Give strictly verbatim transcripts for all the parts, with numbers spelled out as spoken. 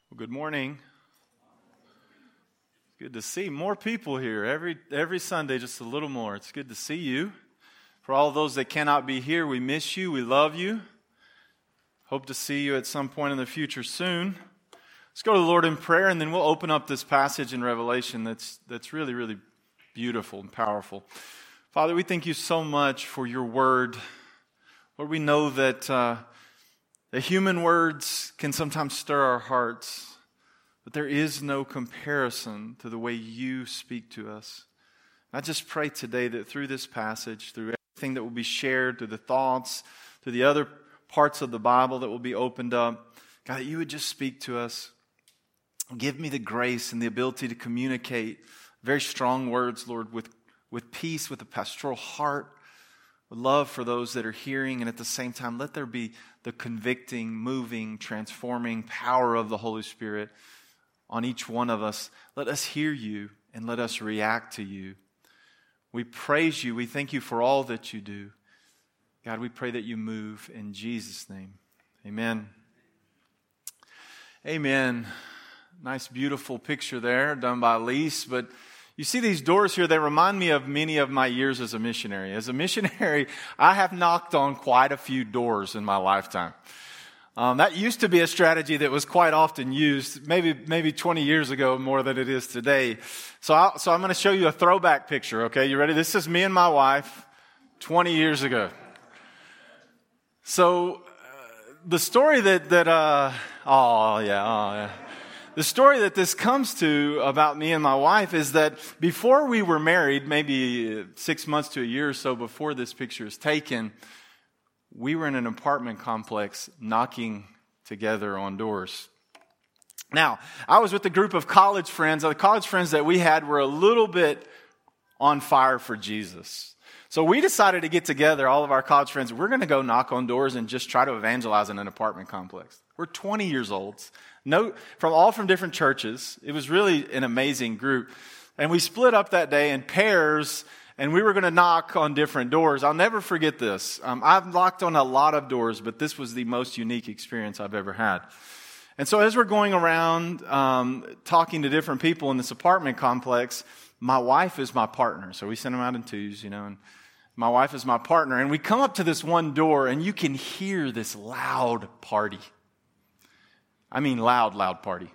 Well, good morning. It's good to see more people here. Every every Sunday, just a little more. It's good to see you. For all those that cannot be here, we miss you. We love you. Hope to see you at some point in the future soon. Let's go to the Lord in prayer, and then we'll open up this passage in Revelation that's that's really, really beautiful and powerful. Father, we thank you so much for your word. Lord, we know that uh, the human words can sometimes stir our hearts, but there is no comparison to the way you speak to us. I just pray today that through this passage, through everything that will be shared, through the thoughts, through the other parts of the Bible that will be opened up, God, that you would just speak to us. Give me the grace and the ability to communicate very strong words, Lord, with, with peace, with a pastoral heart, with love for those that are hearing, and at the same time, let there be the convicting, moving, transforming power of the Holy Spirit on each one of us. Let us hear you and let us react to you. We praise you. We thank you for all that you do. God, we pray that you move in Jesus' name. Amen. Amen. Nice, beautiful picture there done by Lise, but you see these doors here, they remind me of many of my years as a missionary. As a missionary, I have knocked on quite a few doors in my lifetime. Um, that used to be a strategy that was quite often used, maybe maybe twenty years ago more than it is today. So, I'll, so I'm going to show you a throwback picture, okay? You ready? This is me and my wife twenty years ago. So uh, the story that, that uh, oh yeah, oh yeah. The story that this comes to about me and my wife is that before we were married, maybe six months to a year or so before this picture is taken, we were in an apartment complex knocking together on doors. Now, I was with a group of college friends. The college friends that we had were a little bit on fire for Jesus. So we decided to get together, all of our college friends. We're going to go knock on doors and just try to evangelize in an apartment complex. We're twenty years old. No, from all from different churches. It was really an amazing group. And we split up that day in pairs, and we were going to knock on different doors. I'll never forget this. Um, I've knocked on a lot of doors, but this was the most unique experience I've ever had. And so as we're going around um, talking to different people in this apartment complex, my wife is my partner. So we send them out in twos, you know, and my wife is my partner. And we come up to this one door, and you can hear this loud party. I mean loud, loud party.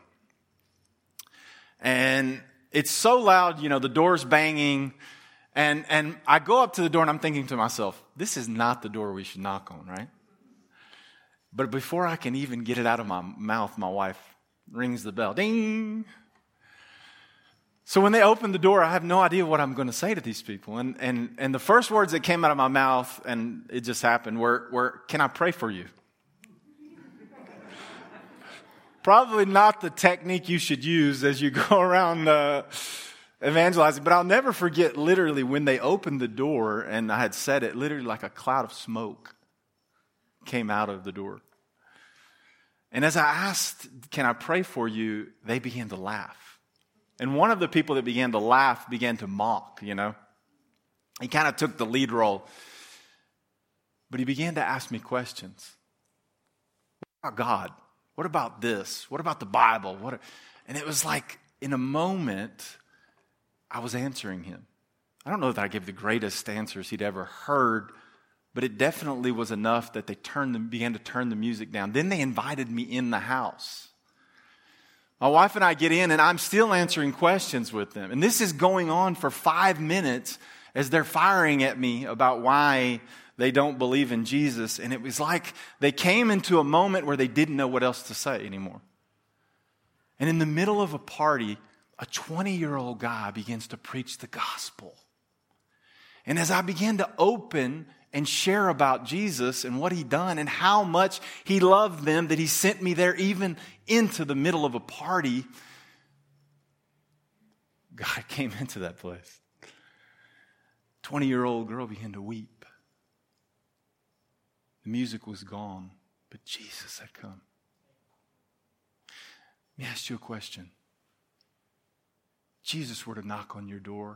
And it's so loud, you know, the door's banging. And and I go up to the door and I'm thinking to myself, this is not the door we should knock on, right? But before I can even get it out of my mouth, my wife rings the bell. Ding! So when they open the door, I have no idea what I'm going to say to these people. And and and the first words that came out of my mouth, and it just happened, were, were can I pray for you? Probably not the technique you should use as you go around uh, evangelizing, but I'll never forget literally when they opened the door and I had said it, literally like a cloud of smoke came out of the door. And as I asked, can I pray for you, they began to laugh. And one of the people that began to laugh began to mock, you know. He kind of took the lead role. But he began to ask me questions. What about God? What about this? What about the Bible? What? And it was like, in a moment, I was answering him. I don't know that I gave the greatest answers he'd ever heard, but it definitely was enough that they turned the, began to turn the music down. Then they invited me in the house. My wife and I get in, and I'm still answering questions with them. And this is going on for five minutes as they're firing at me about why they don't believe in Jesus. And it was like they came into a moment where they didn't know what else to say anymore. And in the middle of a party, a twenty-year-old guy begins to preach the gospel. And as I began to open and share about Jesus and what he'd done and how much he loved them, that he sent me there even into the middle of a party, God came into that place. twenty-year-old girl began to weep. The music was gone, but Jesus had come. Let me ask you a question. If Jesus were to knock on your door,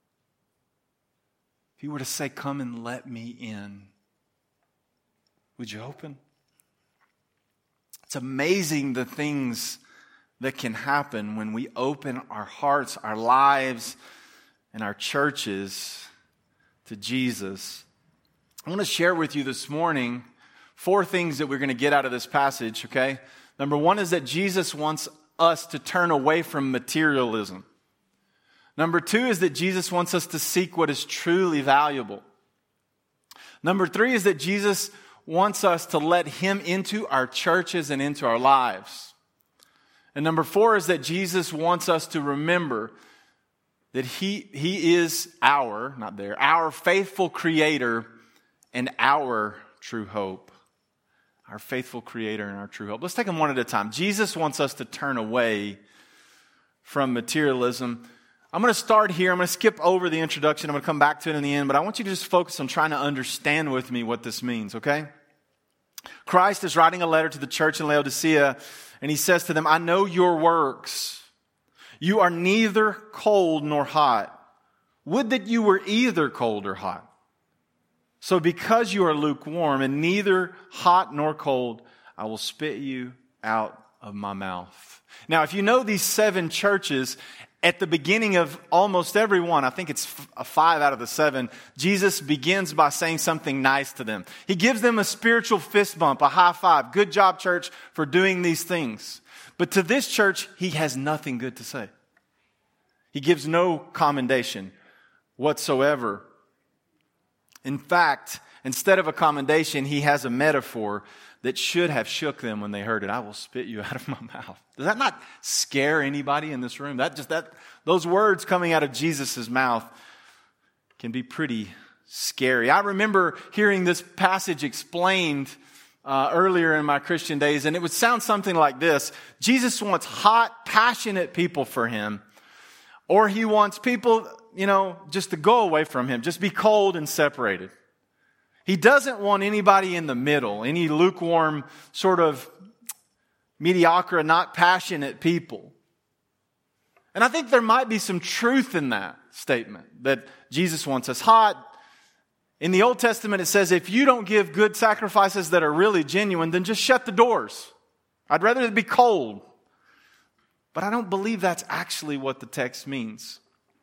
if he were to say, come and let me in, would you open? It's amazing the things that can happen when we open our hearts, our lives, and our churches to Jesus. I want to share with you this morning four things that we're going to get out of this passage, okay? Number one is that Jesus wants us to turn away from materialism. Number two is that Jesus wants us to seek what is truly valuable. Number three is that Jesus wants us to let Him into our churches and into our lives. And number four is that Jesus wants us to remember that He, He is our, not there, our faithful Creator and our true hope. Our faithful Creator and our true hope. Let's take them one at a time. Jesus wants us to turn away from materialism. I'm going to start here. I'm going to skip over the introduction. I'm going to come back to it in the end, but I want you to just focus on trying to understand with me what this means, okay? Christ is writing a letter to the church in Laodicea, and He says to them, I know your works. You are neither cold nor hot. Would that you were either cold or hot. So because you are lukewarm and neither hot nor cold, I will spit you out of my mouth. Now, if you know these seven churches, at the beginning of almost every one, I think it's a five out of the seven, Jesus begins by saying something nice to them. He gives them a spiritual fist bump, a high five. Good job, church, for doing these things. But to this church, He has nothing good to say. He gives no commendation whatsoever. In fact, instead of a commendation, He has a metaphor that should have shook them when they heard it. I will spit you out of my mouth. Does that not scare anybody in this room? That just that those words coming out of Jesus' mouth can be pretty scary. I remember hearing this passage explained uh, earlier in my Christian days, and it would sound something like this. Jesus wants hot, passionate people for Him, or He wants people, you know, just to go away from Him, just be cold and separated. He doesn't want anybody in the middle, any lukewarm, sort of mediocre, not passionate people. And I think there might be some truth in that statement, that Jesus wants us hot. In the Old Testament, it says, if you don't give good sacrifices that are really genuine, then just shut the doors. I'd rather it be cold. But I don't believe that's actually what the text means.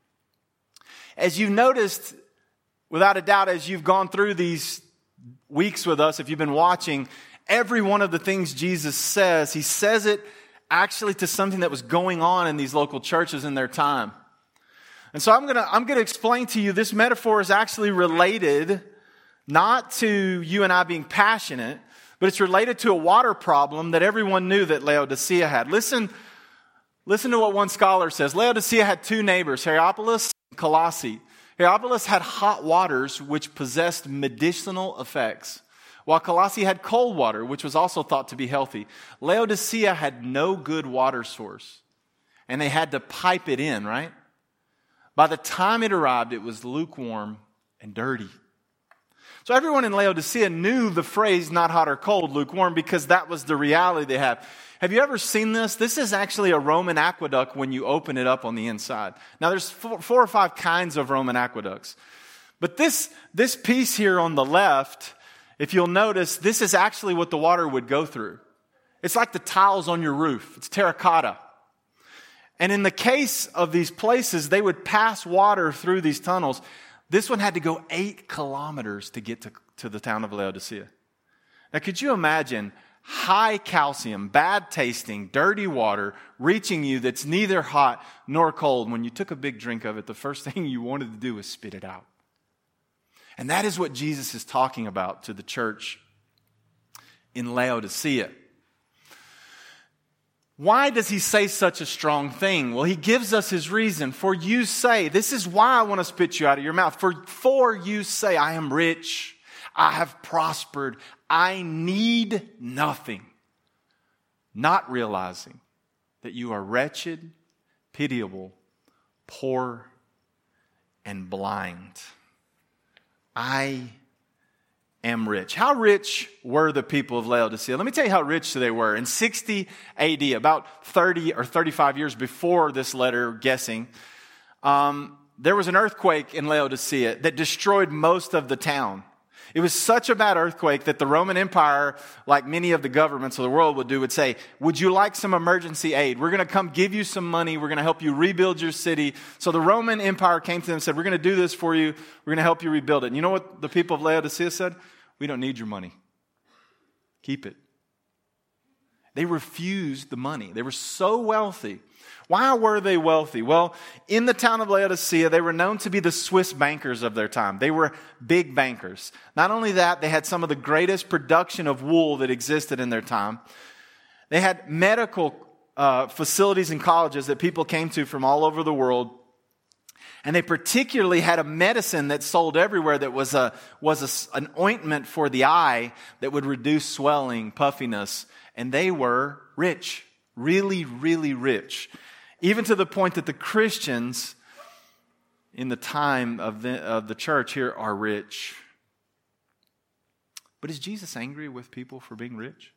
As you've noticed, without a doubt, as you've gone through these weeks with us, if you've been watching, every one of the things Jesus says, He says it actually to something that was going on in these local churches in their time. And so I'm going to I'm going to explain to you, this metaphor is actually related not to you and I being passionate, but it's related to a water problem that everyone knew that Laodicea had. Listen, listen to what one scholar says. Laodicea had two neighbors, Hierapolis and Colossae. Hierapolis had hot waters which possessed medicinal effects, while Colossae had cold water, which was also thought to be healthy. Laodicea had no good water source, and they had to pipe it in, right? By the time it arrived, it was lukewarm and dirty. So everyone in Laodicea knew the phrase not hot or cold, lukewarm, because that was the reality they have. Have you ever seen this? This is actually a Roman aqueduct when you open it up on the inside. Now there's four, four or five kinds of Roman aqueducts. But this, this piece here on the left, if you'll notice, this is actually what the water would go through. It's like the tiles on your roof. It's terracotta. And in the case of these places, they would pass water through these tunnels. This one had to go eight kilometers to get to, to the town of Laodicea. Now, could you imagine high calcium, bad tasting, dirty water reaching you that's neither hot nor cold? When you took a big drink of it, the first thing you wanted to do was spit it out. And that is what Jesus is talking about to the church in Laodicea. Why does He say such a strong thing? Well, He gives us His reason. For you say, this is why I want to spit you out of your mouth. For, for you say, I am rich, I have prospered, I need nothing. Not realizing that you are wretched, pitiable, poor, and blind. I am rich. How rich were the people of Laodicea? Let me tell you how rich they were. In sixty A D, about thirty or thirty-five years before this letter, guessing, um, there was an earthquake in Laodicea that destroyed most of the town. It was such a bad earthquake that the Roman Empire, like many of the governments of the world would do, would say, would you like some emergency aid? We're going to come give you some money. We're going to help you rebuild your city. So the Roman Empire came to them and said, we're going to do this for you. We're going to help you rebuild it. And you know what the people of Laodicea said? We don't need your money. Keep it. They refused the money. They were so wealthy. Why were they wealthy? Well, in the town of Laodicea, they were known to be the Swiss bankers of their time. They were big bankers. Not only that, they had some of the greatest production of wool that existed in their time. They had medical uh, facilities and colleges that people came to from all over the world. And they particularly had a medicine that sold everywhere that was a was a, an ointment for the eye that would reduce swelling, puffiness. And they were rich, really, really rich. Even to the point that the Christians in the time of the, of the church here are rich. But is Jesus angry with people for being rich?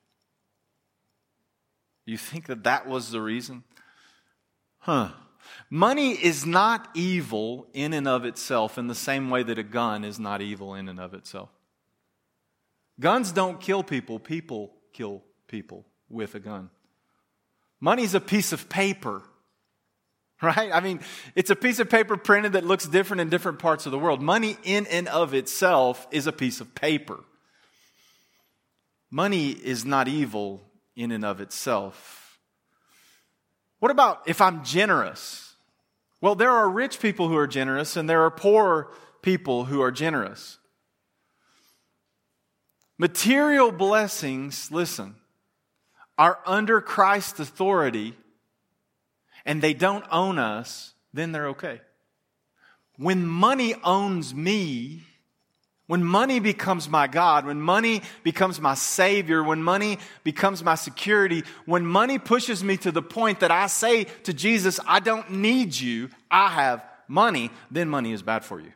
You think that that was the reason? Huh. Money is not evil in and of itself in the same way that a gun is not evil in and of itself. Guns don't kill people. People kill people with a gun. Money's a piece of paper. Right? I mean, it's a piece of paper printed that looks different in different parts of the world. Money in and of itself is a piece of paper. Money is not evil in and of itself. What about if I'm generous? Well, there are rich people who are generous and there are poor people who are generous. Material blessings, listen, are under Christ's authority and they don't own us, then they're okay. When money owns me, when money becomes my God, when money becomes my Savior, when money becomes my security, when money pushes me to the point that I say to Jesus, I don't need you, I have money, then money is bad for you.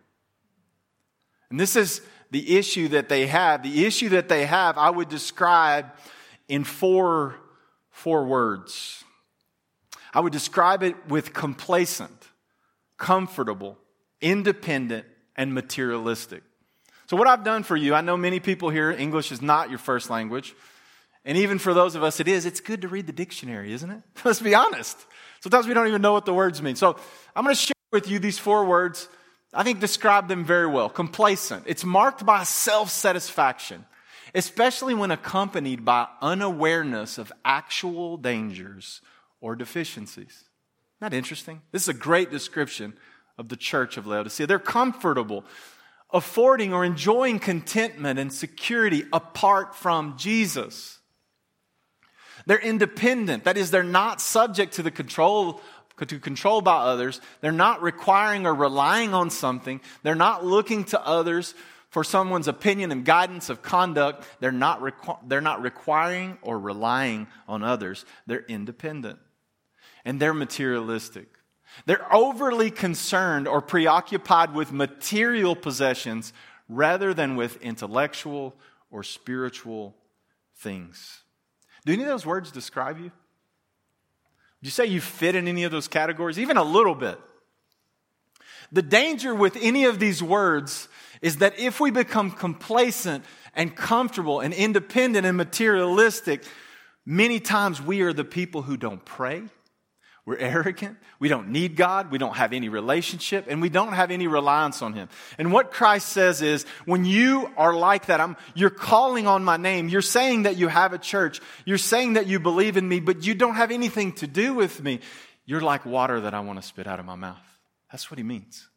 And this is the issue that they have. The issue that they have, I would describe in four, four words. I would describe it with complacent, comfortable, independent, and materialistic. So what I've done for you, I know many people here, English is not your first language. And even for those of us it is, it's good to read the dictionary, isn't it? Let's be honest. Sometimes we don't even know what the words mean. So I'm going to share with you these four words. I think describe them very well. Complacent. It's marked by self-satisfaction, especially when accompanied by unawareness of actual dangers or deficiencies. Isn't that interesting? This is a great description of the church of Laodicea. They're comfortable, affording or enjoying contentment and security apart from Jesus. They're independent. That is, they're not subject to the control to control by others. They're not requiring or relying on something. They're not looking to others for someone's opinion and guidance of conduct. They're not requ- they're not requiring or relying on others. They're independent. And they're materialistic. They're overly concerned or preoccupied with material possessions rather than with intellectual or spiritual things. Do any of those words describe you? Would you say you fit in any of those categories? Even a little bit. The danger with any of these words is that if we become complacent and comfortable and independent and materialistic, many times we are the people who don't pray. We're arrogant. We don't need God. We don't have any relationship. And we don't have any reliance on Him. And what Christ says is, when you are like that, I'm, you're calling on my name. You're saying that you have a church. You're saying that you believe in me, but you don't have anything to do with me. You're like water that I want to spit out of my mouth. That's what He means.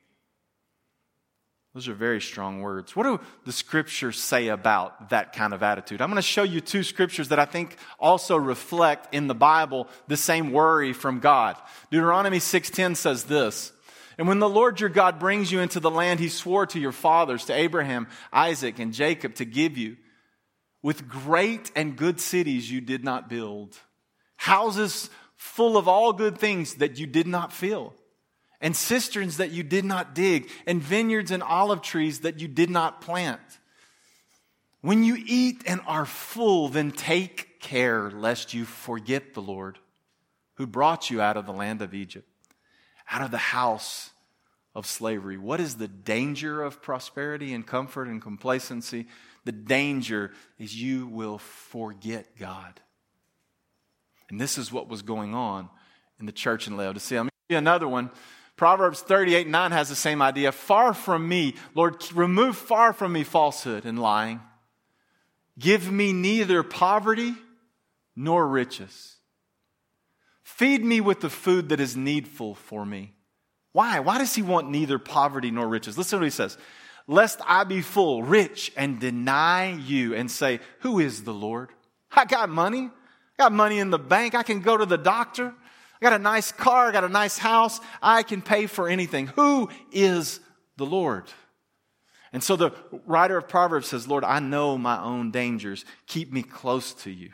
Those are very strong words. What do the scriptures say about that kind of attitude? I'm going to show you two scriptures that I think also reflect in the Bible the same worry from God. Deuteronomy six ten says this, "And when the Lord your God brings you into the land He swore to your fathers, to Abraham, Isaac, and Jacob to give you, with great and good cities you did not build, houses full of all good things that you did not fill, and cisterns that you did not dig, and vineyards and olive trees that you did not plant. When you eat and are full, then take care lest you forget the Lord who brought you out of the land of Egypt, out of the house of slavery. What is the danger of prosperity and comfort and complacency? The danger is you will forget God. And this is what was going on in the church in Laodicea. Let me give you another one. Proverbs thirty-eight nine has the same idea. Far from me, Lord, remove far from me falsehood and lying. Give me neither poverty nor riches. Feed me with the food that is needful for me. Why? Why does he want neither poverty nor riches? Listen to what he says. Lest I be full, rich, and deny you and say, who is the Lord? I got money. I got money in the bank. I can go to the doctor. I got a nice car. I got a nice house. I can pay for anything. Who is the Lord? And so the writer of Proverbs says, Lord, I know my own dangers. Keep me close to you.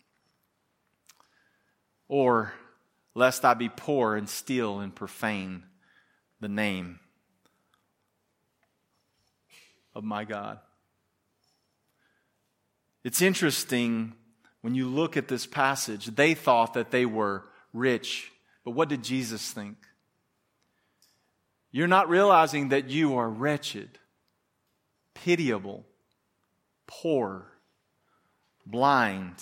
Or, lest I be poor and steal and profane the name of my God. It's interesting when you look at this passage, they thought that they were rich. But what did Jesus think? You're not realizing that you are wretched, pitiable, poor, blind,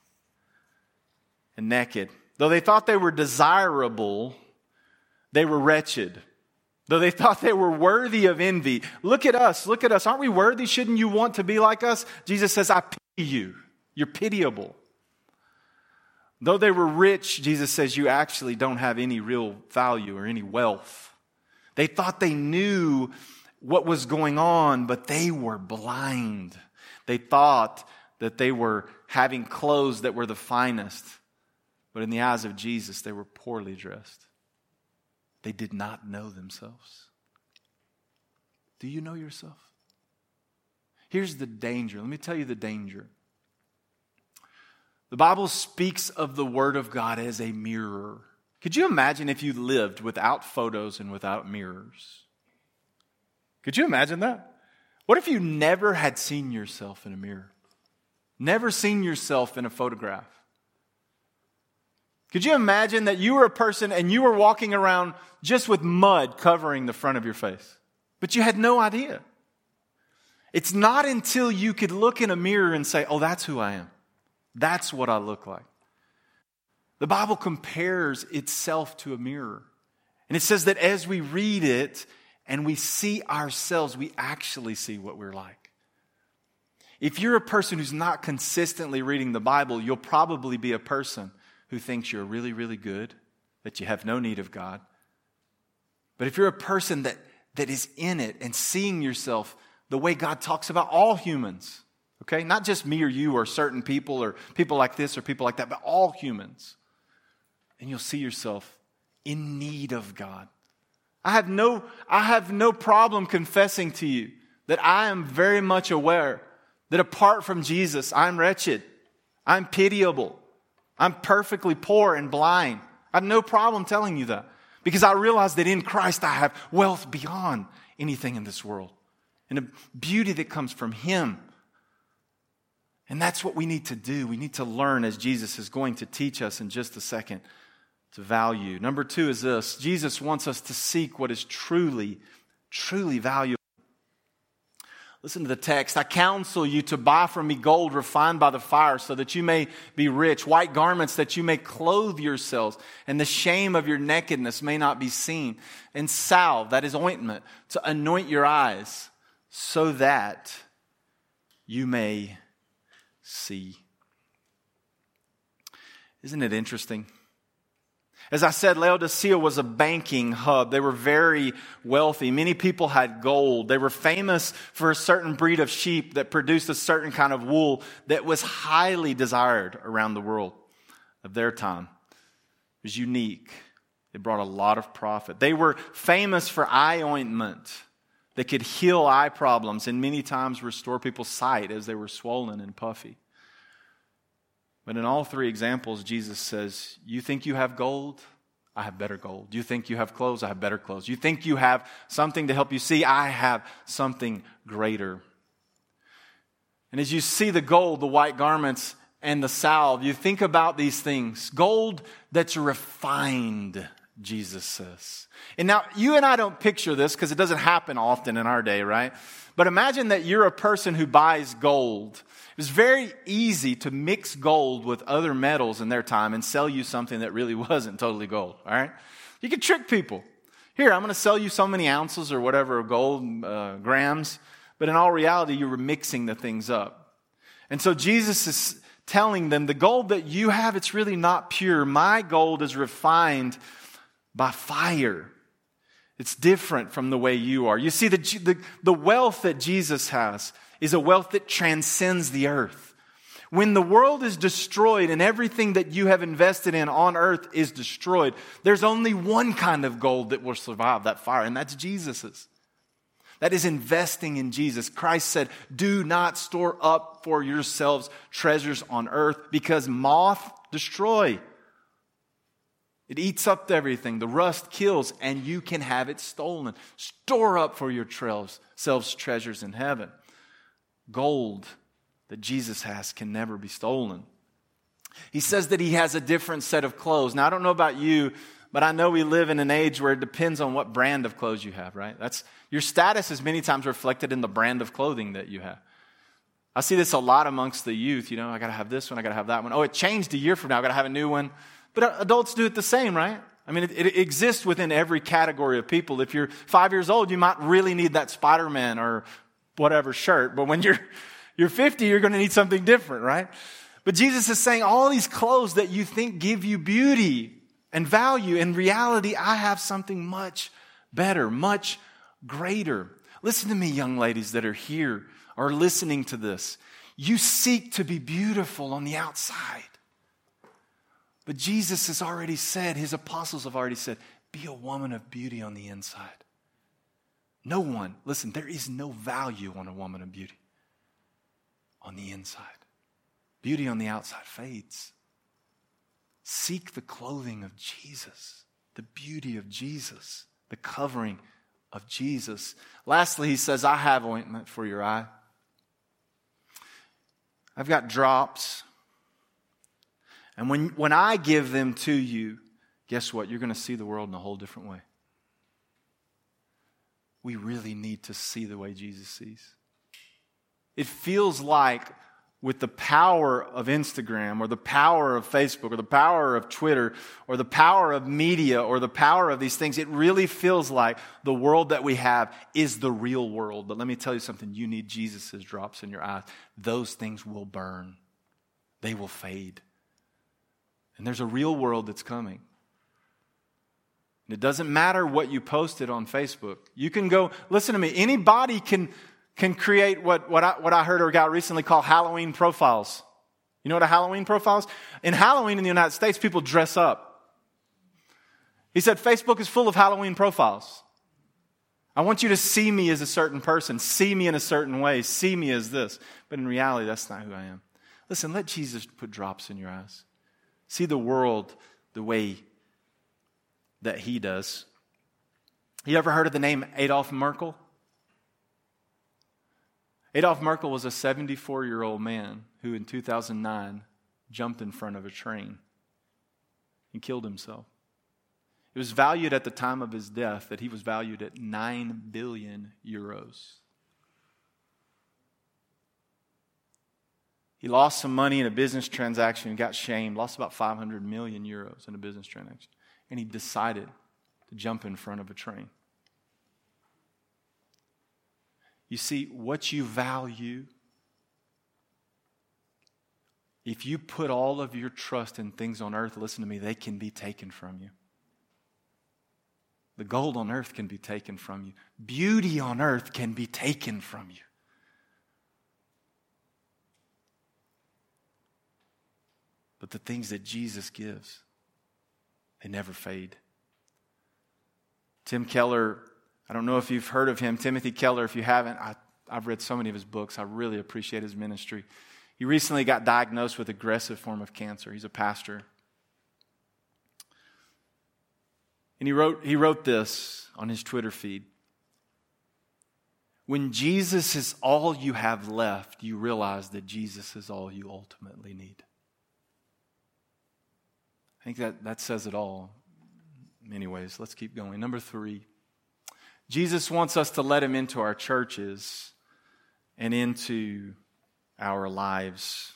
and naked. Though they thought they were desirable, they were wretched. Though they thought they were worthy of envy. Look at us, look at us. Aren't we worthy? Shouldn't you want to be like us? Jesus says, I pity you. You're pitiable. Though they were rich, Jesus says, you actually don't have any real value or any wealth. They thought they knew what was going on, but they were blind. They thought that they were having clothes that were the finest. But in the eyes of Jesus, they were poorly dressed. They did not know themselves. Do you know yourself? Here's the danger. Let me tell you the danger. The Bible speaks of the Word of God as a mirror. Could you imagine if you lived without photos and without mirrors? Could you imagine that? What if you never had seen yourself in a mirror? Never seen yourself in a photograph? Could you imagine that you were a person and you were walking around just with mud covering the front of your face, but you had no idea? It's not until you could look in a mirror and say, oh, that's who I am. That's what I look like. The Bible compares itself to a mirror. And it says that as we read it and we see ourselves, we actually see what we're like. If you're a person who's not consistently reading the Bible, you'll probably be a person who thinks you're really, really good, that you have no need of God. But if you're a person that, that is in it and seeing yourself the way God talks about all humans, okay? Not just me or you or certain people or people like this or people like that, but all humans. And you'll see yourself in need of God. I have no, I have no problem confessing to you that I am very much aware that apart from Jesus, I'm wretched. I'm pitiable. I'm perfectly poor and blind. I have no problem telling you that. Because I realize that in Christ I have wealth beyond anything in this world. And a beauty that comes from Him. And that's what we need to do. We need to learn, as Jesus is going to teach us in just a second, to value. Number two is this. Jesus wants us to seek what is truly, truly valuable. Listen to the text. I counsel you to buy from me gold refined by the fire so that you may be rich, white garments that you may clothe yourselves, and the shame of your nakedness may not be seen, and salve, that is ointment, to anoint your eyes so that you may see. Isn't it interesting? As I said, Laodicea was a banking hub. They were very wealthy. Many people had gold. They were famous for a certain breed of sheep that produced a certain kind of wool that was highly desired around the world of their time. It was unique. It brought a lot of profit. They were famous for eye ointment that could heal eye problems and many times restore people's sight as they were swollen and puffy. But in all three examples, Jesus says, you think you have gold? I have better gold. You think you have clothes? I have better clothes. You think you have something to help you see? I have something greater. And as you see the gold, the white garments, and the salve, you think about these things. Gold that's refined Jesus says. And now, you and I don't picture this because it doesn't happen often in our day, right? But imagine that you're a person who buys gold. It was very easy to mix gold with other metals in their time and sell you something that really wasn't totally gold, all right? You could trick people. Here, I'm going to sell you so many ounces or whatever of gold, uh, grams, but in all reality, you were mixing the things up. And so Jesus is telling them, the gold that you have, it's really not pure. My gold is refined by fire. It's different from the way you are. You see, the, the, the wealth that Jesus has is a wealth that transcends the earth. When the world is destroyed and everything that you have invested in on earth is destroyed, there's only one kind of gold that will survive that fire, and that's Jesus's. That is investing in Jesus. Christ said, do not store up for yourselves treasures on earth because moth destroy. It eats up everything. The rust kills and you can have it stolen. Store up for yourselves treasures in heaven. Gold that Jesus has can never be stolen. He says that he has a different set of clothes. Now, I don't know about you, but I know we live in an age where it depends on what brand of clothes you have, right? That's your status is many times reflected in the brand of clothing that you have. I see this a lot amongst the youth. You know, I got to have this one, I got to have that one. Oh, it changed a year from now, I got to have a new one. But adults do it the same, right? I mean, it, it exists within every category of people. If you're five years old, you might really need that Spider-Man or whatever shirt. But when you're you're fifty, you're going to need something different, right? But Jesus is saying all these clothes that you think give you beauty and value, in reality, I have something much better, much greater. Listen to me, young ladies that are here or listening to this. You seek to be beautiful on the outside. But Jesus has already said, his apostles have already said, be a woman of beauty on the inside. No one, listen, there is no value on a woman of beauty on the inside. Beauty on the outside fades. Seek the clothing of Jesus, the beauty of Jesus, the covering of Jesus. Lastly, he says, I have ointment for your eye. I've got drops. And when, when I give them to you, guess what? You're going to see the world in a whole different way. We really need to see the way Jesus sees. It feels like with the power of Instagram or the power of Facebook or the power of Twitter or the power of media or the power of these things, it really feels like the world that we have is the real world. But let me tell you something. You need Jesus' drops in your eyes. Those things will burn. They will fade. And there's a real world that's coming. And it doesn't matter what you posted on Facebook. You can go, listen to me, anybody can, can create what, what, I, what I heard a guy recently call Halloween profiles. You know what a Halloween profile is? In Halloween in the United States, people dress up. He said, Facebook is full of Halloween profiles. I want you to see me as a certain person, see me in a certain way, see me as this. But in reality, that's not who I am. Listen, let Jesus put drops in your eyes. See the world the way that he does. You ever heard of the name Adolf Merkel? Adolf Merkel was a seventy-four-year-old man who in two thousand nine jumped in front of a train and killed himself. It was valued at the time of his death that he was valued at nine billion euros. He lost some money in a business transaction and got shamed, lost about five hundred million euros in a business transaction. And he decided to jump in front of a train. You see, what you value, if you put all of your trust in things on earth, listen to me, they can be taken from you. The gold on earth can be taken from you. Beauty on earth can be taken from you. But the things that Jesus gives, they never fade. Tim Keller, I don't know if you've heard of him. Timothy Keller, if you haven't, I, I've read so many of his books. I really appreciate his ministry. He recently got diagnosed with aggressive form of cancer. He's a pastor. And he wrote, he wrote this on his Twitter feed. When Jesus is all you have left, you realize that Jesus is all you ultimately need. I think that, that says it all. anyways, let's keep going. Number three, Jesus wants us to let him into our churches and into our lives.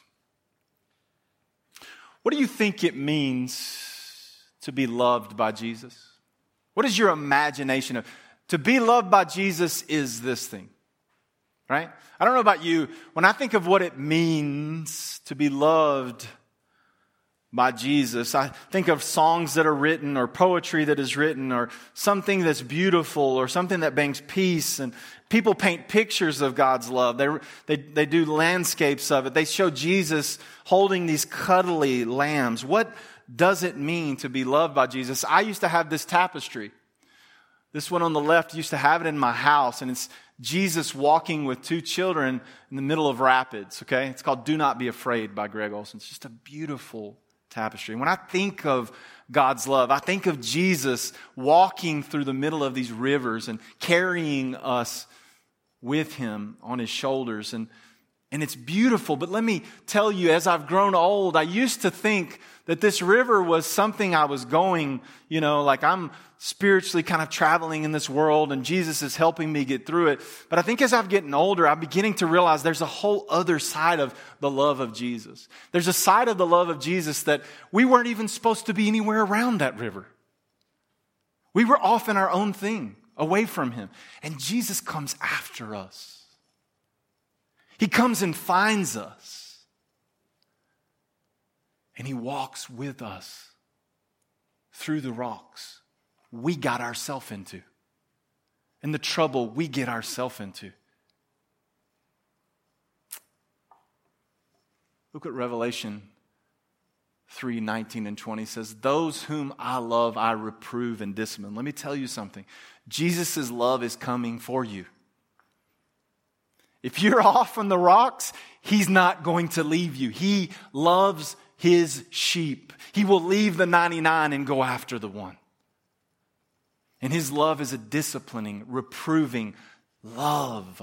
What do you think it means to be loved by Jesus? What is your imagination of? To be loved by Jesus is this thing, right? I don't know about you. When I think of what it means to be loved by Jesus, I think of songs that are written or poetry that is written or something that's beautiful or something that brings peace. And people paint pictures of God's love. They, they, they do landscapes of it. They show Jesus holding these cuddly lambs. What does it mean to be loved by Jesus? I used to have this tapestry. This one on the left, used to have it in my house, and it's Jesus walking with two children in the middle of rapids, okay? It's called Do Not Be Afraid by Greg Olson. It's just a beautiful tapestry. When I think of God's love, I think of Jesus walking through the middle of these rivers and carrying us with him on his shoulders. And, and it's beautiful. But let me tell you, as I've grown old, I used to think that this river was something I was going, you know, like I'm spiritually kind of traveling in this world and Jesus is helping me get through it. But I think as I'm getting older, I'm beginning to realize there's a whole other side of the love of Jesus. There's a side of the love of Jesus that we weren't even supposed to be anywhere around that river. We were off in our own thing, away from him. And Jesus comes after us. He comes and finds us. And he walks with us through the rocks we got ourselves into and the trouble we get ourselves into. Look at Revelation three nineteen and twenty says, those whom I love, I reprove and discipline. Let me tell you something. Jesus' love is coming for you. If you're off on the rocks, he's not going to leave you. He loves his sheep. He will leave the ninety-nine and go after the one. And his love is a disciplining, reproving love.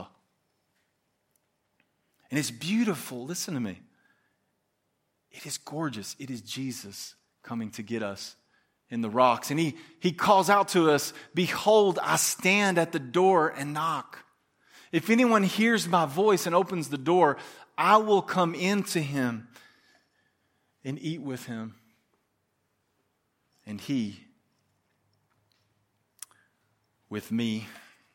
And it's beautiful. Listen to me. It is gorgeous. It is Jesus coming to get us in the rocks. And he, he calls out to us, behold, I stand at the door and knock. If anyone hears my voice and opens the door, I will come into him and eat with him, and he with me.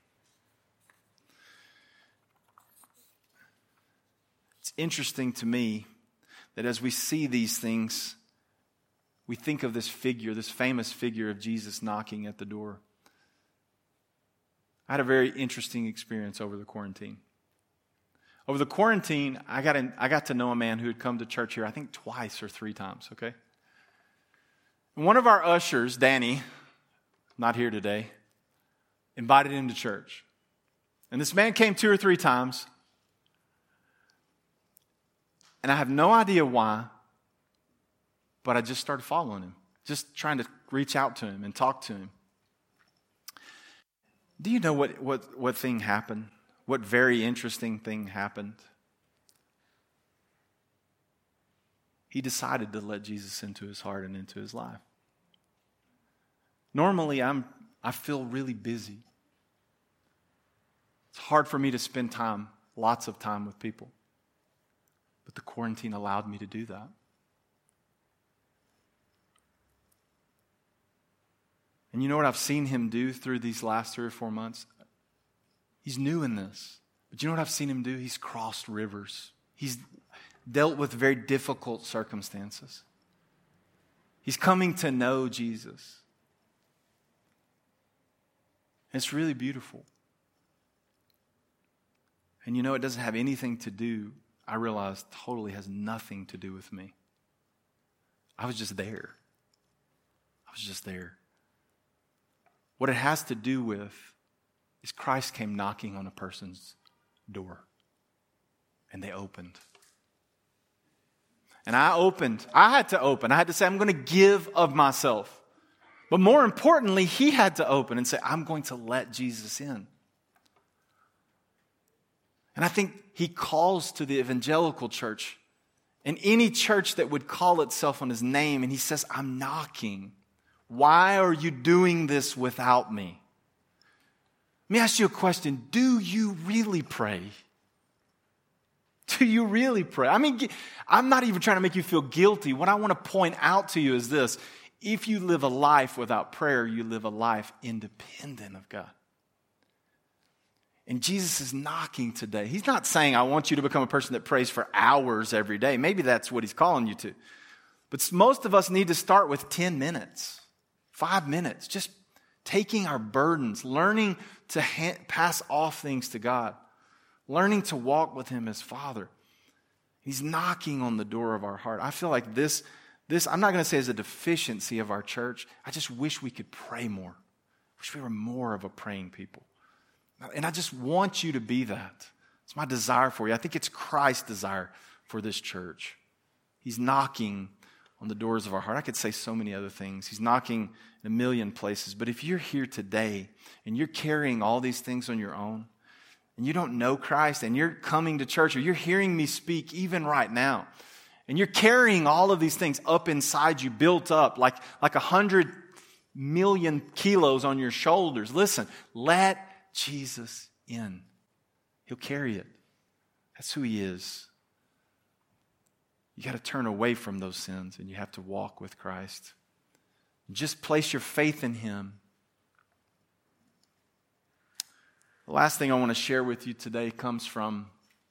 It's interesting to me that as we see these things, we think of this figure, this famous figure of Jesus knocking at the door. I had a very interesting experience over the quarantine. Over the quarantine, I got in, I got to know a man who had come to church here, I think twice or three times, okay? And one of our ushers, Danny, not here today, invited him to church. And this man came two or three times. And I have no idea why, but I just started following him, just trying to reach out to him and talk to him. Do you know what, what, what thing happened? What very interesting thing happened? He decided to let Jesus into his heart and into his life. Normally, I'm, I feel really busy. It's hard for me to spend time, lots of time with people. But the quarantine allowed me to do that. And you know what I've seen him do through these last three or four months? He's new in this. But you know what I've seen him do? He's crossed rivers. He's dealt with very difficult circumstances. He's coming to know Jesus. It's really beautiful. And you know, it doesn't have anything to do, I realize, totally has nothing to do with me. I was just there. I was just there. What it has to do with is Christ came knocking on a person's door. And they opened. And I opened. I had to open. I had to say, I'm going to give of myself. But more importantly, he had to open and say, I'm going to let Jesus in. And I think he calls to the evangelical church and any church that would call itself on his name. And he says, I'm knocking. Why are you doing this without me? Let me ask you a question. Do you really pray? Do you really pray? I mean, I'm not even trying to make you feel guilty. What I want to point out to you is this. If you live a life without prayer, you live a life independent of God. And Jesus is knocking today. He's not saying, I want you to become a person that prays for hours every day. Maybe that's what he's calling you to. But most of us need to start with ten minutes, five minutes, just taking our burdens, learning to ha- pass off things to God, learning to walk with him as Father. He's knocking on the door of our heart. I feel like this, this I'm not going to say is a deficiency of our church. I just wish we could pray more. Wish we were more of a praying people. And I just want you to be that. It's my desire for you. I think it's Christ's desire for this church. He's knocking on the doors of our heart. I could say so many other things. He's knocking in a million places. But if you're here today and you're carrying all these things on your own, and you don't know Christ, and you're coming to church, or you're hearing me speak even right now, and you're carrying all of these things up inside you, built up like, like a hundred million kilos on your shoulders, listen, let Jesus in. He'll carry it. That's who he is. You got to turn away from those sins and you have to walk with Christ. Just place your faith in him. The last thing I want to share with you today comes from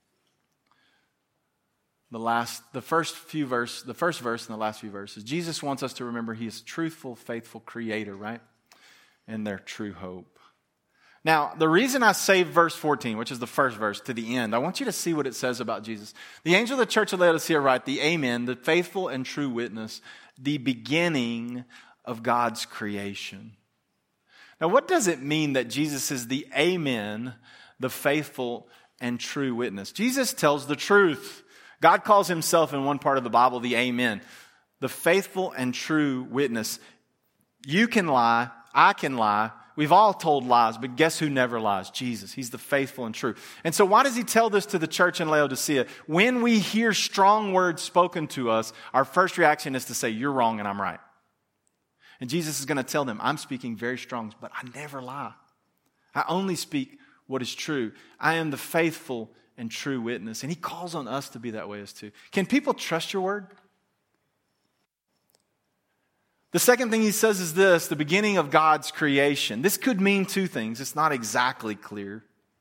the last, the first few verse, the first verse and the last few verses. Jesus wants us to remember he is truthful, faithful creator, right? And their true hope. Now, the reason I saved verse fourteen, which is the first verse, to the end, I want you to see what it says about Jesus. The angel of the church of Laodicea write, the Amen, the faithful and true witness, the beginning of God's creation. Now, what does it mean that Jesus is the Amen, the faithful and true witness? Jesus tells the truth. God calls himself in one part of the Bible the Amen, the faithful and true witness. You can lie, I can lie. We've all told lies, but guess who never lies? Jesus. He's the faithful and true. And so why does he tell this to the church in Laodicea? When we hear strong words spoken to us, our first reaction is to say, you're wrong and I'm right. And Jesus is going to tell them, I'm speaking very strong, but I never lie. I only speak what is true. I am the faithful and true witness. And he calls on us to be that way as too. Can people trust your word? The second thing he says is this, the beginning of God's creation. This could mean two things. It's not exactly clear.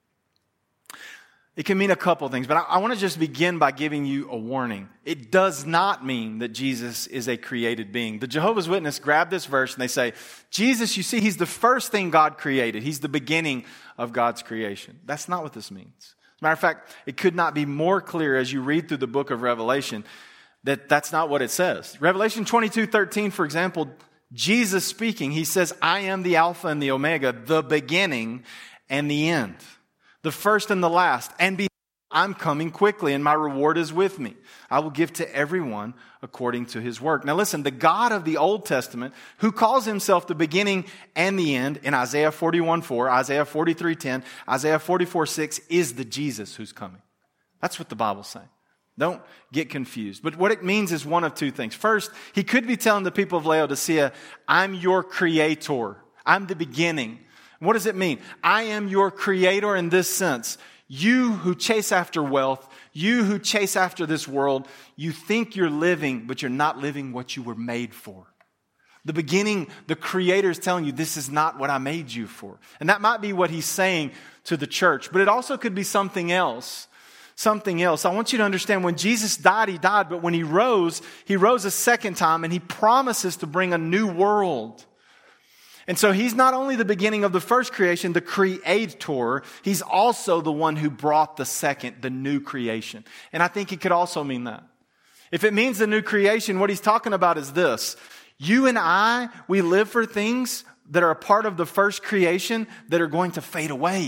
It can mean a couple things, but I, I want to just begin by giving you a warning. It does not mean that Jesus is a created being. The Jehovah's Witnesses grab this verse and they say, Jesus, you see, he's the first thing God created. He's the beginning of God's creation. That's not what this means. As a matter of fact, it could not be more clear as you read through the book of Revelation that that's not what it says. Revelation twenty-two thirteen, for example, Jesus speaking, he says, I am the Alpha and the Omega, the beginning and the end, the first and the last. And behold, I'm coming quickly and my reward is with me. I will give to everyone according to his work. Now listen, the God of the Old Testament, who calls himself the beginning and the end in Isaiah forty-one four, Isaiah forty-three ten, Isaiah forty-four six, is the Jesus who's coming. That's what the Bible's saying. Don't get confused. But what it means is one of two things. First, he could be telling the people of Laodicea, I'm your creator. I'm the beginning. What does it mean? I am your creator in this sense. You who chase after wealth, you who chase after this world, you think you're living, but you're not living what you were made for. The beginning, the creator is telling you, this is not what I made you for. And that might be what he's saying to the church, but it also could be something else. Something else. I want you to understand when Jesus died, he died, but when he rose, he rose a second time and he promises to bring a new world. And so he's not only the beginning of the first creation, the creator, he's also the one who brought the second, the new creation. And I think it could also mean that. If it means the new creation, what he's talking about is this. You and I, we live for things that are a part of the first creation that are going to fade away.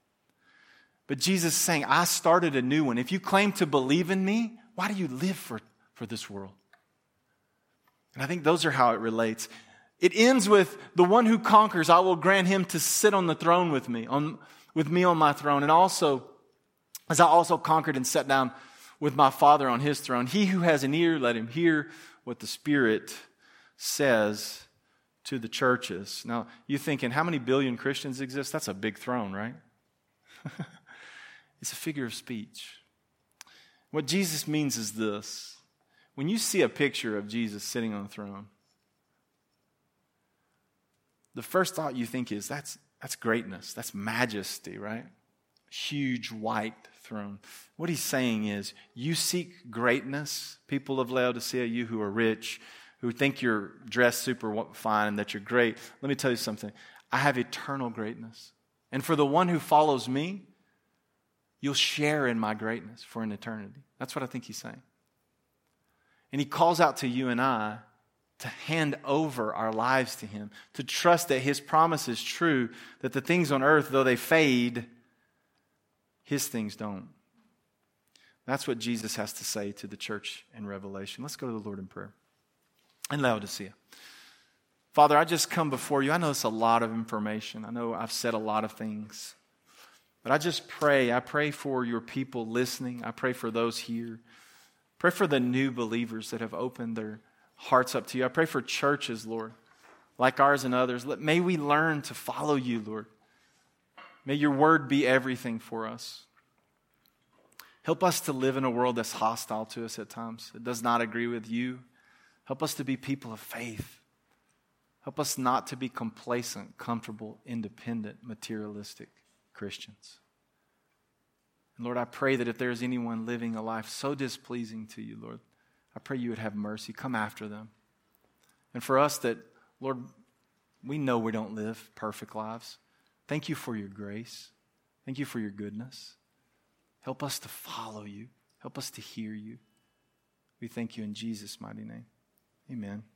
But Jesus is saying, I started a new one. If you claim to believe in me, why do you live for, for this world? And I think those are how it relates. It ends with the one who conquers, I will grant him to sit on the throne with me, on, with me on my throne. And also, as I also conquered and sat down with my Father on his throne, he who has an ear, let him hear what the Spirit says to the churches. Now, you're thinking, how many billion Christians exist? That's a big throne, right? It's a figure of speech. What Jesus means is this. When you see a picture of Jesus sitting on a throne, the first thought you think is, that's, that's greatness. That's majesty, right? Huge white throne. What he's saying is, you seek greatness, people of Laodicea, you who are rich, who think you're dressed super fine and that you're great. Let me tell you something. I have eternal greatness. And for the one who follows me, you'll share in my greatness for an eternity. That's what I think he's saying. And he calls out to you and I to hand over our lives to him, to trust that his promise is true, that the things on earth, though they fade, his things don't. That's what Jesus has to say to the church in Revelation. Let's go to the Lord in prayer. In Laodicea. Father, I just come before you. I know it's a lot of information. I know I've said a lot of things. But I just pray. I pray for your people listening. I pray for those here. Pray for the new believers that have opened their hearts up to you. I pray for churches, Lord, like ours and others. May we learn to follow you, Lord. May your word be everything for us. Help us to live in a world that's hostile to us at times. It does not agree with you. Help us to be people of faith. Help us not to be complacent, comfortable, independent, materialistic Christians. And Lord, I pray that if there's anyone living a life so displeasing to you, Lord, I pray you would have mercy. Come after them. And for us that, Lord, we know we don't live perfect lives. Thank you for your grace. Thank you for your goodness. Help us to follow you. Help us to hear you. We thank you in Jesus' mighty name. Amen.